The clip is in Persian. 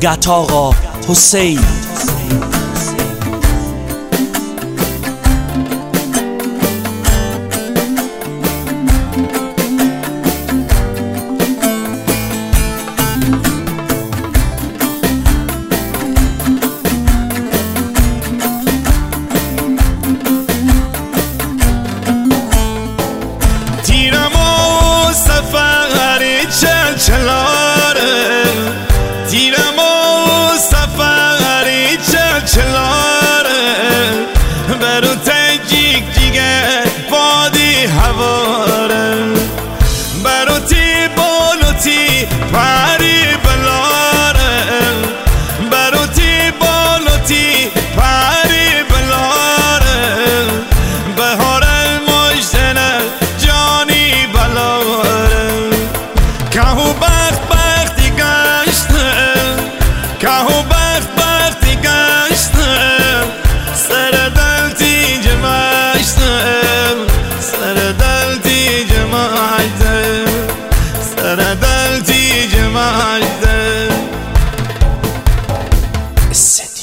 گت آقا حسین. تیرم و سفری چلاره برو تجیک دیگه بادی هواره برو تی بالو تی پری بلاره برو تی بالو تی پری بلاره بهار المجدنه جانی بلاره کهو بختی کهو بختی گشتم سر دل تیج مشتم سر دل تیج مشتم سر دل تیج مشتم.